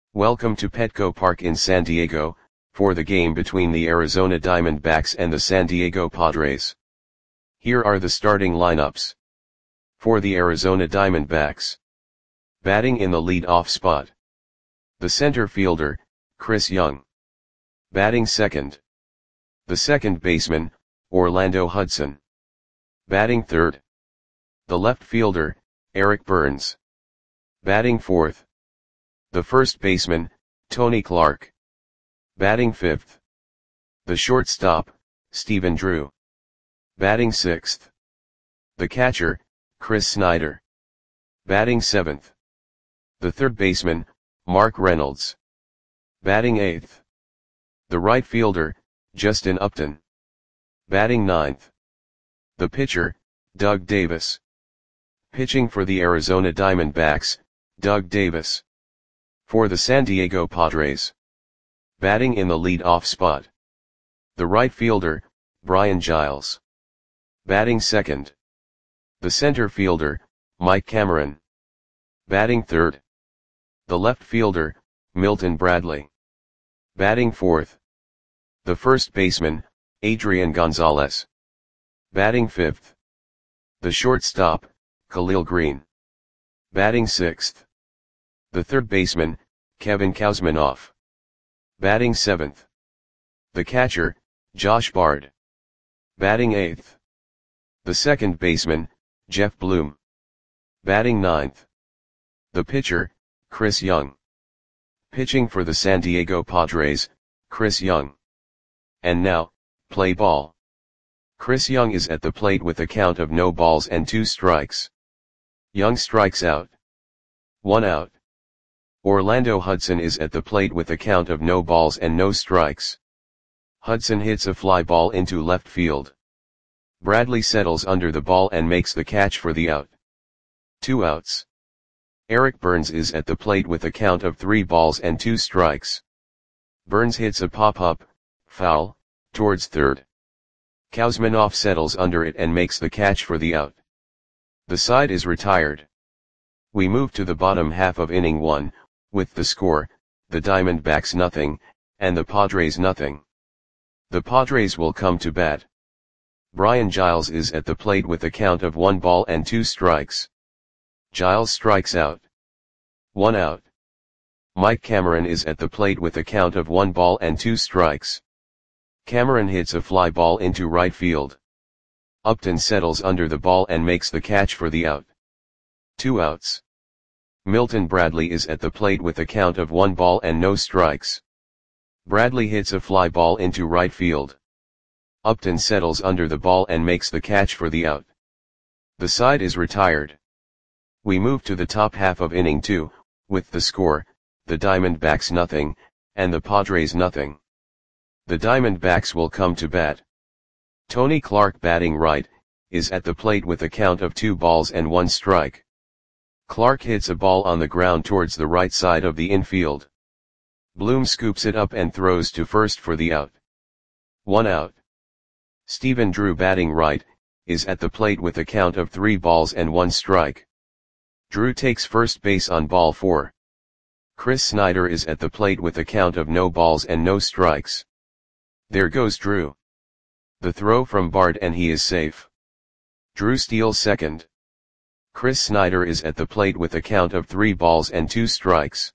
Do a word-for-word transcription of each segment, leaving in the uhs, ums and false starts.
Welcome to Petco Park in San Diego, for the game between the Arizona Diamondbacks and the San Diego Padres. Here are the starting lineups. For the Arizona Diamondbacks. Batting in the lead-off spot. The center fielder, Chris Young. Batting second. The second baseman, Orlando Hudson. Batting third. The left fielder, Eric Burns. Batting fourth. The first baseman, Tony Clark. Batting fifth. The shortstop, Stephen Drew. Batting sixth. The catcher, Chris Snyder. Batting seventh. The third baseman, Mark Reynolds. Batting eighth. The right fielder, Justin Upton. Batting ninth. The pitcher, Doug Davis. Pitching for the Arizona Diamondbacks, Doug Davis. For the San Diego Padres. Batting in the lead-off spot. The right fielder, Brian Giles. Batting second. The center fielder, Mike Cameron. Batting third. The left fielder, Milton Bradley. Batting fourth. The first baseman, Adrian Gonzalez. Batting fifth. The shortstop, Khalil Green. Batting sixth. The third baseman, Kevin Kouzmanoff. Batting seventh. The catcher, Josh Bard. Batting eighth. The second baseman, Jeff Bloom. Batting ninth. The pitcher, Chris Young. Pitching for the San Diego Padres, Chris Young. And now, play ball. Chris Young is at the plate with a count of no balls and two strikes. Young strikes out. One out. Orlando Hudson is at the plate with a count of no balls and no strikes. Hudson hits a fly ball into left field. Bradley settles under the ball and makes the catch for the out. Two outs. Eric Burns is at the plate with a count of three balls and two strikes. Burns hits a pop-up, foul, towards third. Kouzmanoff settles under it and makes the catch for the out. The side is retired. We move to the bottom half of inning one, with the score, the Diamondbacks nothing, and the Padres nothing. The Padres will come to bat. Brian Giles is at the plate with a count of one ball and two strikes. Giles strikes out. One out. Mike Cameron is at the plate with a count of one ball and two strikes. Cameron hits a fly ball into right field. Upton settles under the ball and makes the catch for the out. Two outs. Milton Bradley is at the plate with a count of one ball and no strikes. Bradley hits a fly ball into right field. Upton settles under the ball and makes the catch for the out. The side is retired. We move to the top half of inning two, with the score, the Diamondbacks nothing, and the Padres nothing. The Diamondbacks will come to bat. Tony Clark, batting right, is at the plate with a count of two balls and one strike. Clark hits a ball on the ground towards the right side of the infield. Bloom scoops it up and throws to first for the out. One out. Stephen Drew, batting right, is at the plate with a count of three balls and one strike. Drew takes first base on ball four. Chris Snyder is at the plate with a count of no balls and no strikes. There goes Drew. The throw from Bard and he is safe. Drew steals second. Chris Snyder is at the plate with a count of three balls and two strikes.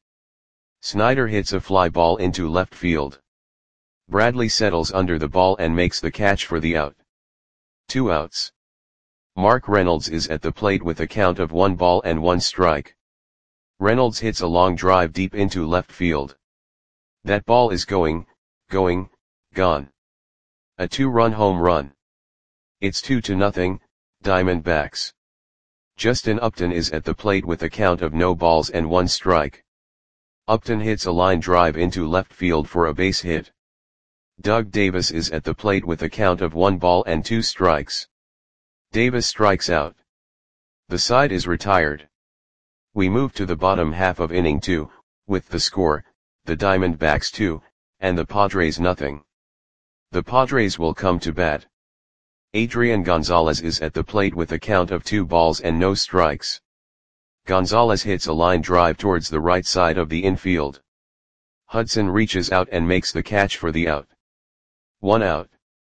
Snyder hits a fly ball into left field. Bradley settles under the ball and makes the catch for the out. Two outs. Mark Reynolds is at the plate with a count of one ball and one strike. Reynolds hits a long drive deep into left field. That ball is going, going, gone. A two-run home run. It's two to nothing, Diamondbacks. Justin Upton is at the plate with a count of no balls and one strike. Upton hits a line drive into left field for a base hit. Doug Davis is at the plate with a count of one ball and two strikes. Davis strikes out. The side is retired. We move to the bottom half of inning two, with the score, the Diamondbacks two, and the Padres nothing. The Padres will come to bat. Adrian Gonzalez is at the plate with a count of two balls and no strikes. Gonzalez hits a line drive towards the right side of the infield. Hudson reaches out and makes the catch for the out. One out.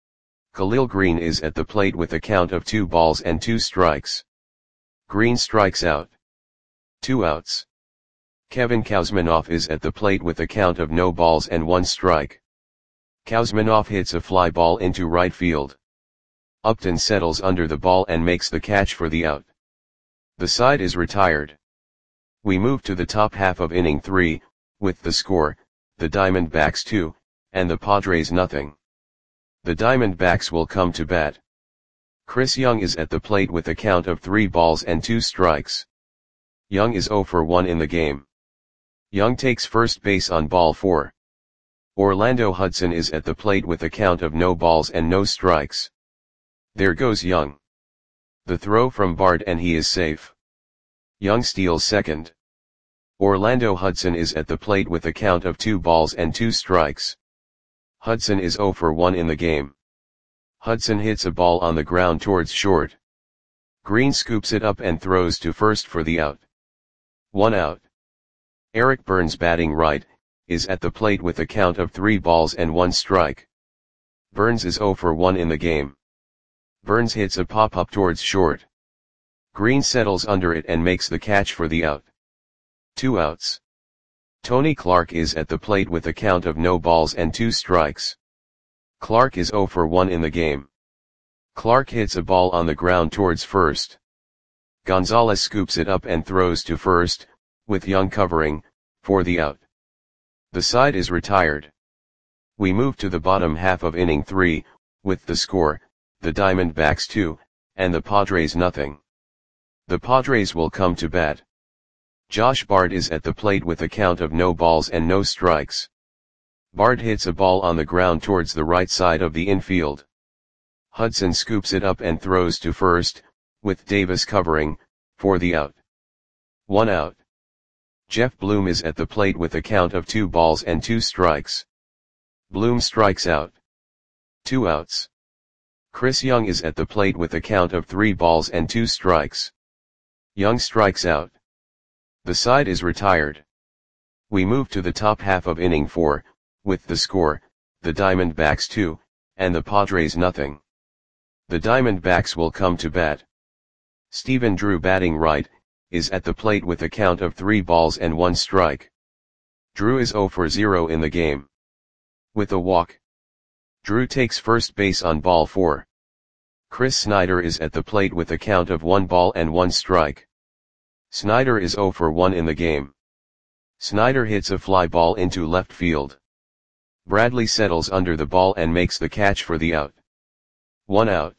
Khalil Green is at the plate with a count of two balls and two strikes. Green strikes out. Two outs. Kevin Kouzmanoff is at the plate with a count of no balls and one strike. Kouzmanoff hits a fly ball into right field. Upton settles under the ball and makes the catch for the out. The side is retired. We move to the top half of inning three, with the score, the Diamondbacks two, and the Padres nothing. The Diamondbacks will come to bat. Chris Young is at the plate with a count of three balls and two strikes. Young is oh for one in the game. Young takes first base on ball four. Orlando Hudson is at the plate with a count of no balls and no strikes. There goes Young. The throw from Bard and he is safe. Young steals second. Orlando Hudson is at the plate with a count of two balls and two strikes. Hudson is oh for one in the game. Hudson hits a ball on the ground towards short. Green scoops it up and throws to first for the out. One out. Eric Burns, batting right, is at the plate with a count of three balls and one strike. Burns is oh for one in the game. Burns hits a pop-up towards short. Green settles under it and makes the catch for the out. Two outs. Tony Clark is at the plate with a count of no balls and two strikes. Clark is oh for one in the game. Clark hits a ball on the ground towards first. Gonzalez scoops it up and throws to first, with Young covering, for the out. The side is retired. We move to the bottom half of inning three, with the score, the Diamondbacks two, and the Padres nothing. The Padres will come to bat. Josh Bard is at the plate with a count of no balls and no strikes. Bard hits a ball on the ground towards the right side of the infield. Hudson scoops it up and throws to first, with Davis covering, for the out. One out. Jeff Bloom is at the plate with a count of two balls and two strikes. Bloom strikes out. Two outs. Chris Young is at the plate with a count of three balls and two strikes. Young strikes out. The side is retired. We move to the top half of inning four, with the score, the Diamondbacks two, and the Padres nothing. The Diamondbacks will come to bat. Stephen Drew, batting right, is at the plate with a count of three balls and one strike. Drew is oh for zero in the game. With a walk. Drew takes first base on ball four. Chris Snyder is at the plate with a count of one ball and one strike. Snyder is oh for one in the game. Snyder hits a fly ball into left field. Bradley settles under the ball and makes the catch for the out. One out.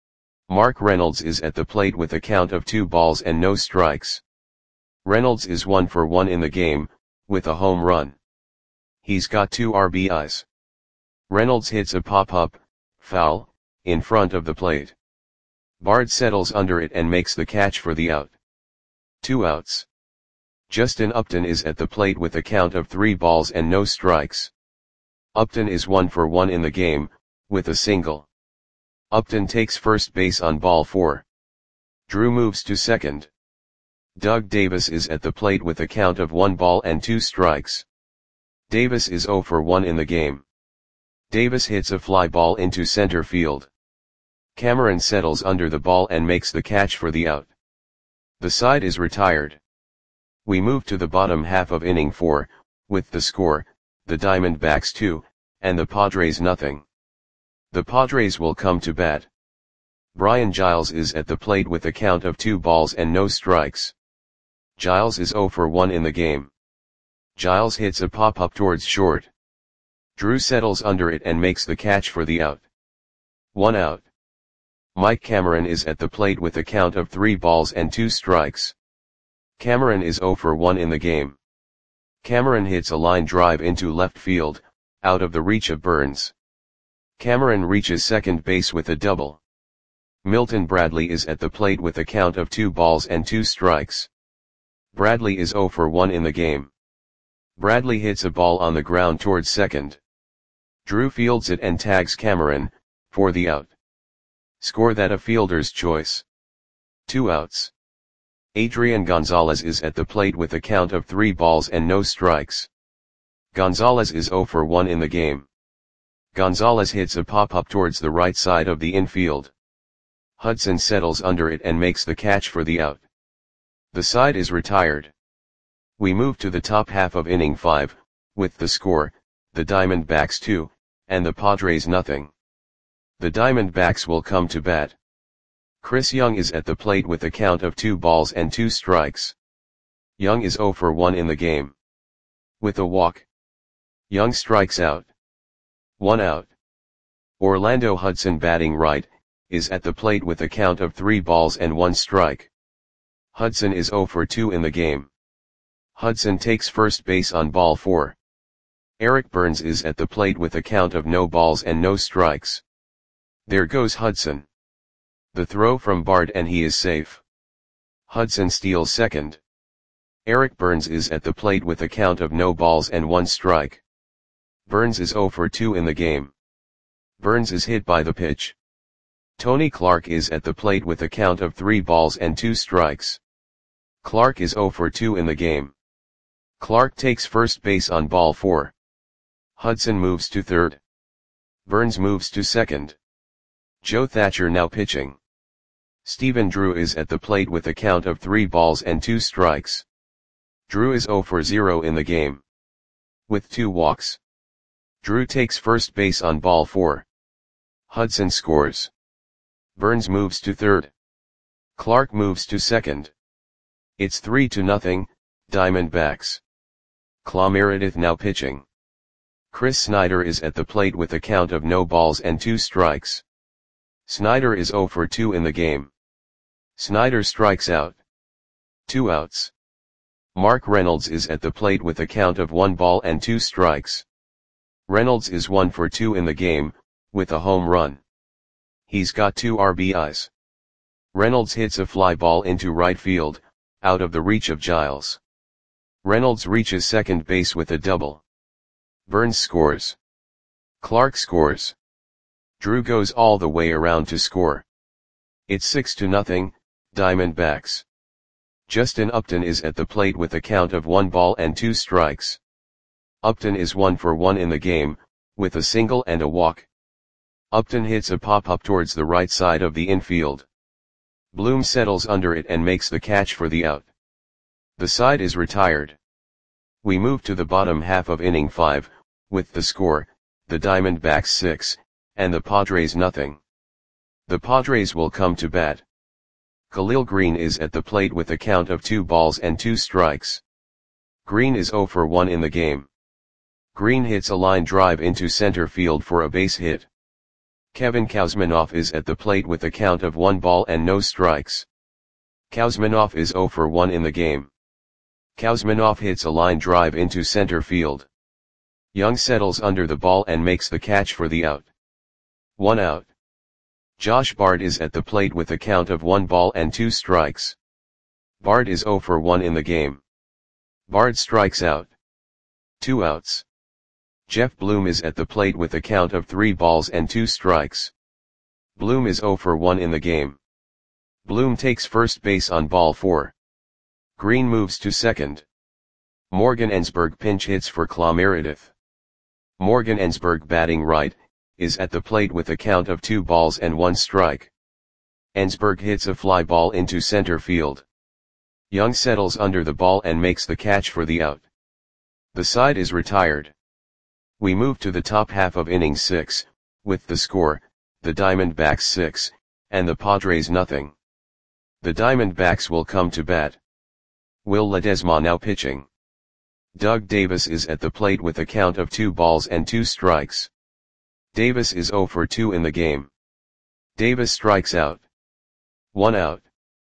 Mark Reynolds is at the plate with a count of two balls and no strikes. Reynolds is one for one in the game, with a home run. He's got two R B Is. Reynolds hits a pop-up, foul, in front of the plate. Bard settles under it and makes the catch for the out. Two outs. Justin Upton is at the plate with a count of three balls and no strikes. Upton is one for one in the game, with a single. Upton takes first base on ball four. Drew moves to second. Doug Davis is at the plate with a count of one ball and two strikes. Davis is oh for one in the game. Davis hits a fly ball into center field. Cameron settles under the ball and makes the catch for the out. The side is retired. We move to the bottom half of inning four, with the score, the Diamondbacks two, and the Padres nothing. The Padres will come to bat. Brian Giles is at the plate with a count of two balls and no strikes. Giles is oh for one in the game. Giles hits a pop-up towards short. Drew settles under it and makes the catch for the out. One out. Mike Cameron is at the plate with a count of three balls and two strikes. Cameron is oh for one in the game. Cameron hits a line drive into left field, out of the reach of Burns. Cameron reaches second base with a double. Milton Bradley is at the plate with a count of two balls and two strikes. Bradley is oh for one in the game. Bradley hits a ball on the ground towards second. Drew fields it and tags Cameron, for the out. Score that a fielder's choice. Two outs. Adrian Gonzalez is at the plate with a count of three balls and no strikes. Gonzalez is zero for one in the game. Gonzalez hits a pop-up towards the right side of the infield. Hudson settles under it and makes the catch for the out. The side is retired. We move to the top half of inning five, with the score, the Diamondbacks two, and the Padres nothing. The Diamondbacks will come to bat. Chris Young is at the plate with a count of two balls and two strikes. Young is zero for one in the game. With a walk, Young strikes out. One out. Orlando Hudson, batting right, is at the plate with a count of three balls and one strike. Hudson is zero for two in the game. Hudson takes first base on ball four. Eric Burns is at the plate with a count of no balls and no strikes. There goes Hudson. The throw from Bard and he is safe. Hudson steals second. Eric Burns is at the plate with a count of no balls and one strike. Burns is zero for two in the game. Burns is hit by the pitch. Tony Clark is at the plate with a count of three balls and two strikes. Clark is zero for two in the game. Clark takes first base on ball four. Hudson moves to third. Burns moves to second. Joe Thatcher now pitching. Stephen Drew is at the plate with a count of three balls and two strikes. Drew is zero for zero in the game. With two walks, Drew takes first base on ball four. Hudson scores. Burns moves to third. Clark moves to second. It's three to nothing, Diamondbacks. Clay Meredith now pitching. Chris Snyder is at the plate with a count of no balls and two strikes. Snyder is zero for two in the game. Snyder strikes out. Two outs. Mark Reynolds is at the plate with a count of one ball and two strikes. Reynolds is one for two in the game, with a home run. He's got two R B Is. Reynolds hits a fly ball into right field, out of the reach of Giles. Reynolds reaches second base with a double. Burns scores. Clark scores. Drew goes all the way around to score. It's six to nothing, Diamondbacks. Justin Upton is at the plate with a count of one ball and two strikes. Upton is one for one in the game, with a single and a walk. Upton hits a pop-up towards the right side of the infield. Bloom settles under it and makes the catch for the out. The side is retired. We move to the bottom half of inning five, with the score, the Diamondbacks six, and the Padres nothing. The Padres will come to bat. Khalil Green is at the plate with a count of two balls and two strikes. Green is zero for one in the game. Green hits a line drive into center field for a base hit. Kevin Kouzmanoff is at the plate with a count of one ball and no strikes. Kouzmanoff is zero for one in the game. Kouzmanoff hits a line drive into center field. Young settles under the ball and makes the catch for the out. One out. Josh Bard is at the plate with a count of one ball and two strikes. Bard is zero for one in the game. Bard strikes out. Two outs. Jeff Bloom is at the plate with a count of three balls and two strikes. Bloom is zero for one in the game. Bloom takes first base on ball four. Green moves to second. Morgan Ensberg pinch hits for Clay Meredith. Morgan Ensberg, batting right, is at the plate with a count of two balls and one strike. Ensberg hits a fly ball into center field. Young settles under the ball and makes the catch for the out. The side is retired. We move to the top half of inning six, with the score, the Diamondbacks six, and the Padres nothing. The Diamondbacks will come to bat. Will Ledesma now pitching. Doug Davis is at the plate with a count of two balls and two strikes. Davis is zero for two in the game. Davis strikes out. One out.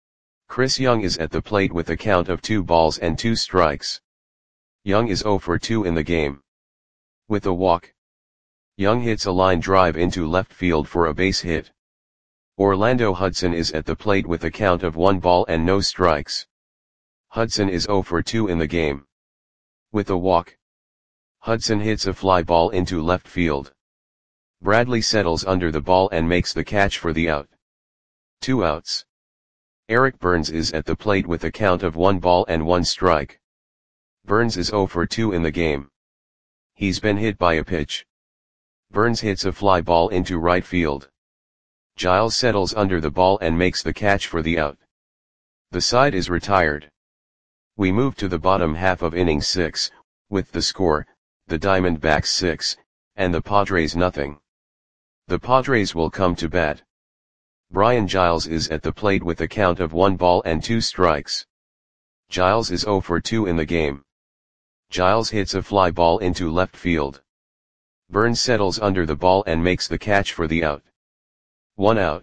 Chris Young is at the plate with a count of two balls and two strikes. Young is zero for two in the game. With a walk, Young hits a line drive into left field for a base hit. Orlando Hudson is at the plate with a count of one ball and no strikes. Hudson is zero for two in the game. With a walk, Hudson hits a fly ball into left field. Bradley settles under the ball and makes the catch for the out. Two outs. Eric Burns is at the plate with a count of one ball and one strike. Burns is zero for two in the game. He's been hit by a pitch. Burns hits a fly ball into right field. Giles settles under the ball and makes the catch for the out. The side is retired. We move to the bottom half of inning six, with the score, the Diamondbacks six, and the Padres nothing. The Padres will come to bat. Brian Giles is at the plate with a count of one ball and two strikes. Giles is zero for two in the game. Giles hits a fly ball into left field. Burns settles under the ball and makes the catch for the out. One out.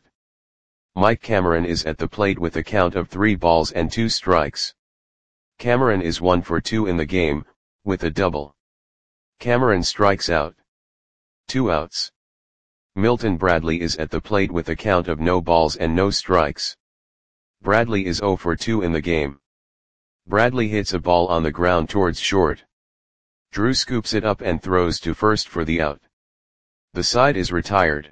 Mike Cameron is at the plate with a count of three balls and two strikes. Cameron is one for two in the game, with a double. Cameron strikes out. Two outs. Milton Bradley is at the plate with a count of no balls and no strikes. Bradley is zero for two in the game. Bradley hits a ball on the ground towards short. Drew scoops it up and throws to first for the out. The side is retired.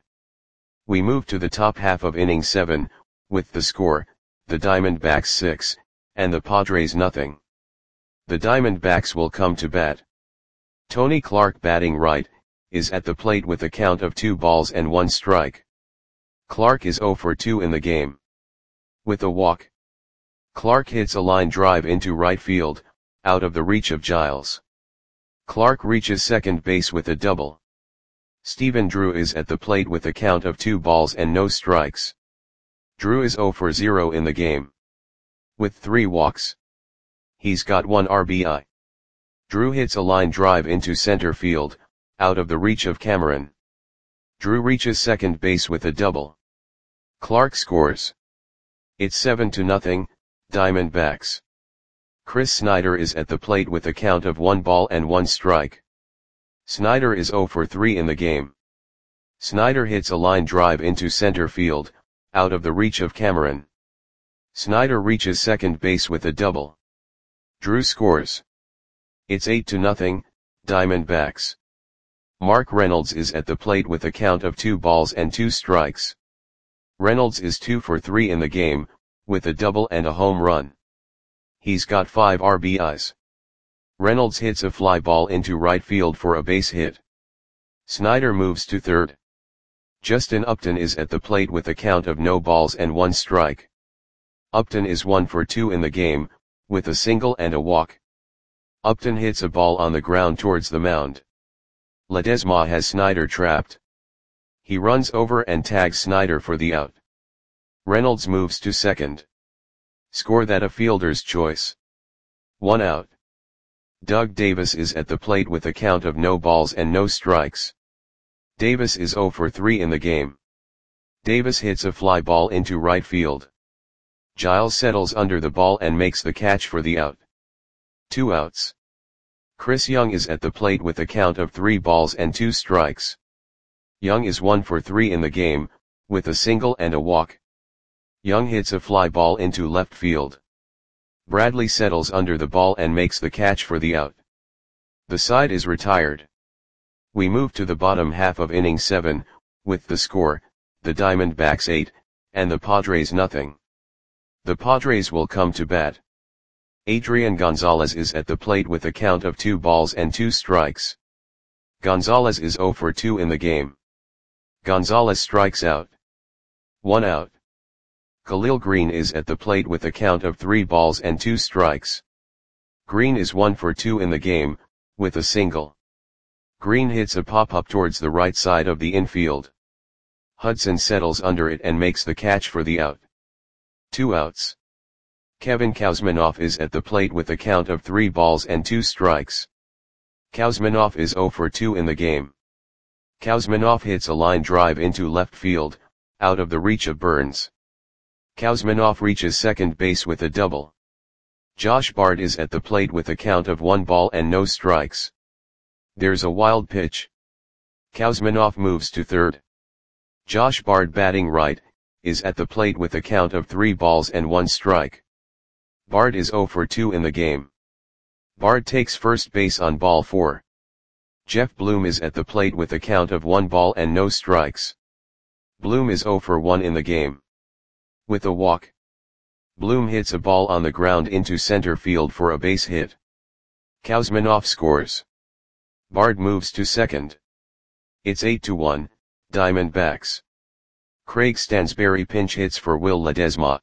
We move to the top half of inning seven, with the score, the Diamondbacks six, and the Padres nothing. The Diamondbacks will come to bat. Tony Clark, batting right, is at the plate with a count of two balls and one strike. Clark is zero for two in the game. With a walk. Clark hits a line drive into right field, out of the reach of Giles. Clark reaches second base with a double. Stephen Drew is at the plate with a count of two balls and no strikes. Drew is zero for zero in the game. With three walks. He's got one R B I. Drew hits a line drive into center field, out of the reach of Cameron. Drew reaches second base with a double. Clark scores. It's seven to nothing, Diamondbacks. Chris Snyder is at the plate with a count of one ball and one strike. Snyder is zero for three in the game. Snyder hits a line drive into center field, out of the reach of Cameron. Snyder reaches second base with a double. Drew scores. It's eight to nothing, Diamondbacks. Mark Reynolds is at the plate with a count of two balls and two strikes. Reynolds is two for three in the game, with a double and a home run. He's got five R B Is. Reynolds hits a fly ball into right field for a base hit. Snyder moves to third. Justin Upton is at the plate with a count of no balls and one strike. Upton is one for two in the game, with a single and a walk. Upton hits a ball on the ground towards the mound. Ledesma has Snyder trapped. He runs over and tags Snyder for the out. Reynolds moves to second. Score that a fielder's choice. One out. Doug Davis is at the plate with a count of no balls and no strikes. Davis is zero for three in the game. Davis hits a fly ball into right field. Giles settles under the ball and makes the catch for the out. Two outs. Chris Young is at the plate with a count of three balls and two strikes. Young is one for three in the game, with a single and a walk. Young hits a fly ball into left field. Bradley settles under the ball and makes the catch for the out. The side is retired. We move to the bottom half of inning seven, with the score, the Diamondbacks eight, and the Padres nothing. The Padres will come to bat. Adrian Gonzalez is at the plate with a count of two balls and two strikes. Gonzalez is zero for two in the game. Gonzalez strikes out. One out. Khalil Green is at the plate with a count of three balls and two strikes. Green is one for two in the game, with a single. Green hits a pop-up towards the right side of the infield. Hudson settles under it and makes the catch for the out. Two outs. Kevin Kouzmanoff is at the plate with a count of three balls and two strikes. Kouzmanoff is zero for two in the game. Kouzmanoff hits a line drive into left field, out of the reach of Burns. Kouzmanoff reaches second base with a double. Josh Bard is at the plate with a count of one ball and no strikes. There's a wild pitch. Kouzmanoff moves to third. Josh Bard, batting right, is at the plate with a count of three balls and one strike. Bard is zero for two in the game. Bard takes first base on ball four. Jeff Bloom is at the plate with a count of one ball and no strikes. Bloom is zero for one in the game. With a walk. Bloom hits a ball on the ground into center field for a base hit. Kouzmanoff scores. Bard moves to second. It's eight to one, Diamondbacks. Craig Stansberry pinch hits for Will Ledesma.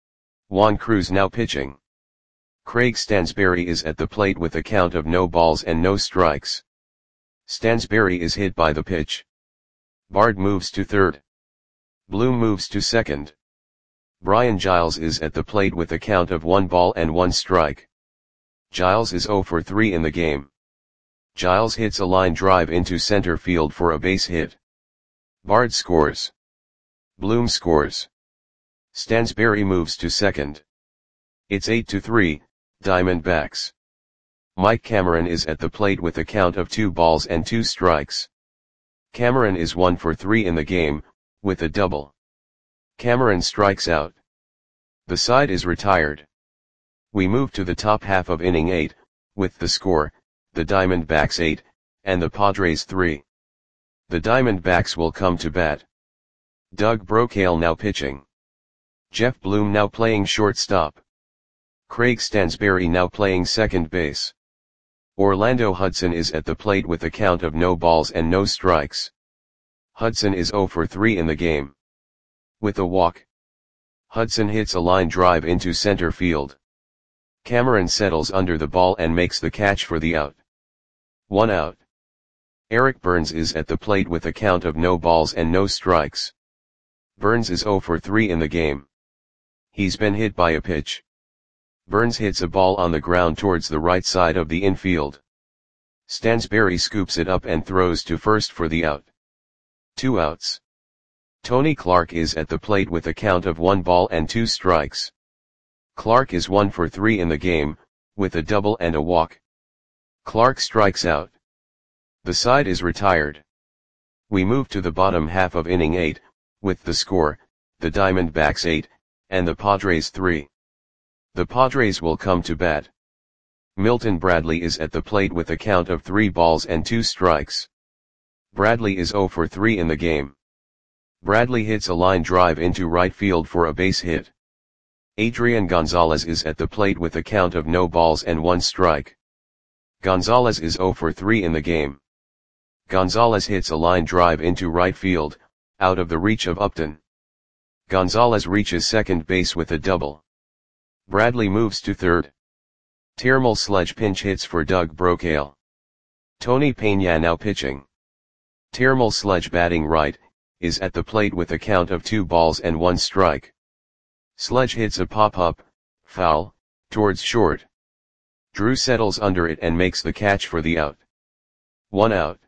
Juan Cruz now pitching. Craig Stansberry is at the plate with a count of no balls and no strikes. Stansberry is hit by the pitch. Bard moves to third. Bloom moves to second. Brian Giles is at the plate with a count of one ball and one strike. Giles is zero for three in the game. Giles hits a line drive into center field for a base hit. Bard scores. Bloom scores. Stansberry moves to second. It's eight to three, Diamondbacks. Mike Cameron is at the plate with a count of two balls and two strikes. Cameron is one for three in the game, with a double. Cameron strikes out. The side is retired. We move to the top half of inning eight, with the score, the Diamondbacks eight, and the Padres three. The Diamondbacks will come to bat. Doug Brocail now pitching. Jeff Bloom now playing shortstop. Craig Stansberry now playing second base. Orlando Hudson is at the plate with a count of no balls and no strikes. Hudson is zero for three in the game. With a walk, Hudson hits a line drive into center field. Cameron settles under the ball and makes the catch for the out. One out. Eric Burns is at the plate with a count of no balls and no strikes. Burns is zero for three in the game. He's been hit by a pitch. Burns hits a ball on the ground towards the right side of the infield. Stansberry scoops it up and throws to first for the out. Two outs. Tony Clark is at the plate with a count of one ball and two strikes. Clark is one for three in the game, with a double and a walk. Clark strikes out. The side is retired. We move to the bottom half of inning eight, with the score, the Diamondbacks eight, and the Padres three. The Padres will come to bat. Milton Bradley is at the plate with a count of three balls and two strikes. Bradley is zero for three in the game. Bradley hits a line drive into right field for a base hit. Adrian Gonzalez is at the plate with a count of no balls and one strike. Gonzalez is zero for three in the game. Gonzalez hits a line drive into right field, out of the reach of Upton. Gonzalez reaches second base with a double. Bradley moves to third. Termal Sledge pinch hits for Doug Brocail. Tony Peña now pitching. Termal Sledge batting right, is at the plate with a count of two balls and one strike. Sledge hits a pop-up, foul, towards short. Drew settles under it and makes the catch for the out. One out.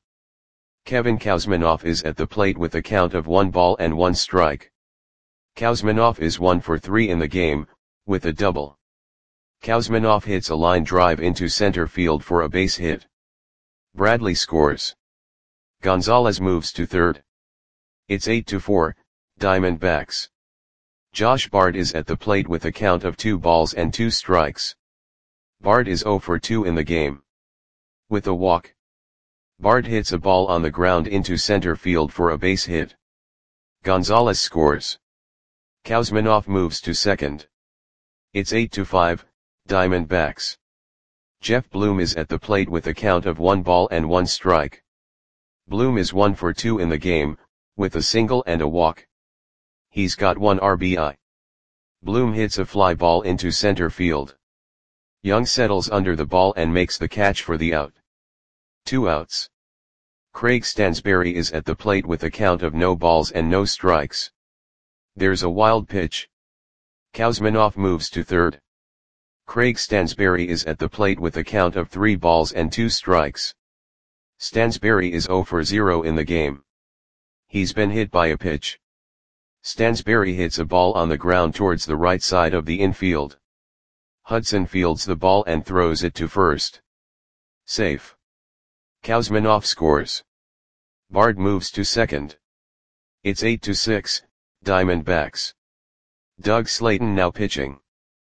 Kevin Kouzmanoff is at the plate with a count of one ball and one strike. Kouzmanoff is one for three in the game, with a double. Kouzmanoff hits a line drive into center field for a base hit. Bradley scores. Gonzalez moves to third. It's eight to four, Diamondbacks. Josh Bard is at the plate with a count of two balls and two strikes. Bard is zero for two in the game. With a walk, Bard hits a ball on the ground into center field for a base hit. Gonzalez scores. Kouzmanoff moves to second. It's eight to five, Diamondbacks. Jeff Bloom is at the plate with a count of one ball and one strike. Bloom is one for two in the game, with a single and a walk. He's got one R B I. Bloom hits a fly ball into center field. Young settles under the ball and makes the catch for the out. Two outs. Craig Stansberry is at the plate with a count of no balls and no strikes. There's a wild pitch. Kouzmanoff moves to third. Craig Stansberry is at the plate with a count of three balls and two strikes. Stansberry is zero for zero in the game. He's been hit by a pitch. Stansberry hits a ball on the ground towards the right side of the infield. Hudson fields the ball and throws it to first. Safe. Kouzmanoff scores. Bard moves to second. It's eight to six, Diamondbacks. Doug Slayton now pitching.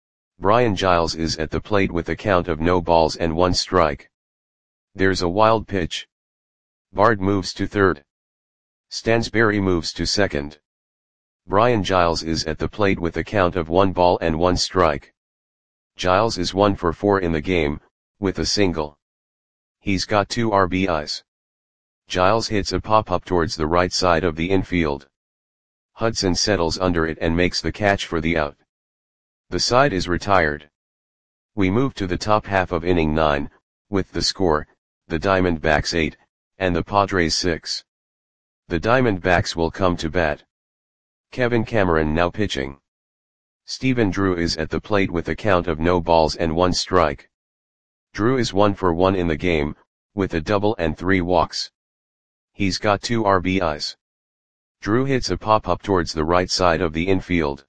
Brian Giles is at the plate with a count of no balls and one strike. There's a wild pitch. Bard moves to third. Stansberry moves to second. Brian Giles is at the plate with a count of one ball and one strike. Giles is one for four in the game, with a single. He's got two R B Is. Giles hits a pop-up towards the right side of the infield. Hudson settles under it and makes the catch for the out. The side is retired. We move to the top half of inning nine, with the score, the Diamondbacks eight, and the Padres six. The Diamondbacks will come to bat. Kevin Cameron now pitching. Stephen Drew is at the plate with a count of no balls and one strike. Drew is one for one in the game, with a double and three walks. He's got two R B Is. Drew hits a pop-up towards the right side of the infield.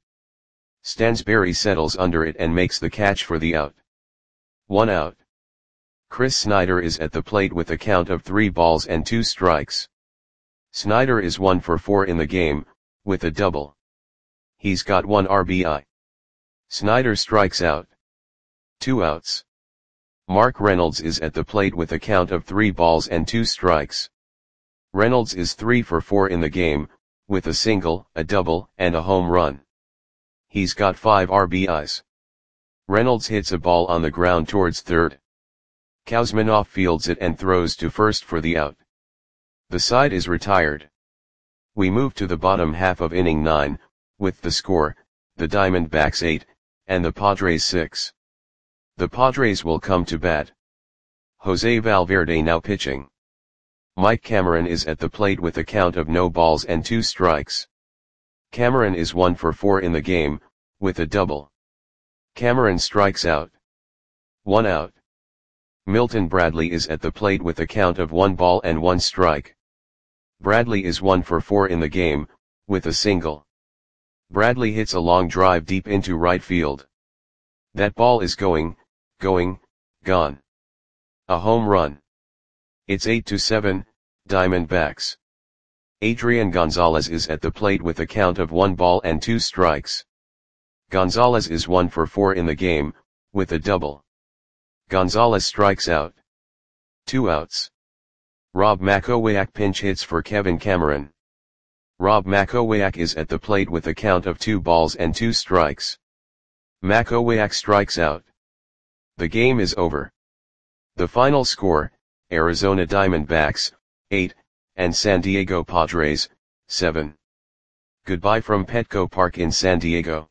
Stansberry settles under it and makes the catch for the out. One out. Chris Snyder is at the plate with a count of three balls and two strikes. Snyder is one for four in the game, with a double. He's got one R B I. Snyder strikes out. Two outs. Mark Reynolds is at the plate with a count of three balls and two strikes. Reynolds is three for four in the game, with a single, a double, and a home run. He's got five R B Is. Reynolds hits a ball on the ground towards third. Kuzminoff fields it and throws to first for the out. The side is retired. We move to the bottom half of inning nine, with the score, the Diamondbacks eight, and the Padres six. The Padres will come to bat. Jose Valverde now pitching. Mike Cameron is at the plate with a count of no balls and two strikes. Cameron is one for four in the game, with a double. Cameron strikes out. One out. Milton Bradley is at the plate with a count of one ball and one strike. Bradley is one for four in the game, with a single. Bradley hits a long drive deep into right field. That ball is going, going, gone. A home run. It's eight to seven, Diamondbacks. Adrian Gonzalez is at the plate with a count of one ball and two strikes. Gonzalez is one for four in the game, with a double. Gonzalez strikes out. Two outs. Rob Makowiak pinch hits for Kevin Cameron. Rob Makowiak is at the plate with a count of two balls and two strikes. Makowiak strikes out. The game is over. The final score, Arizona Diamondbacks, eight, and San Diego Padres, seven. Goodbye from Petco Park in San Diego.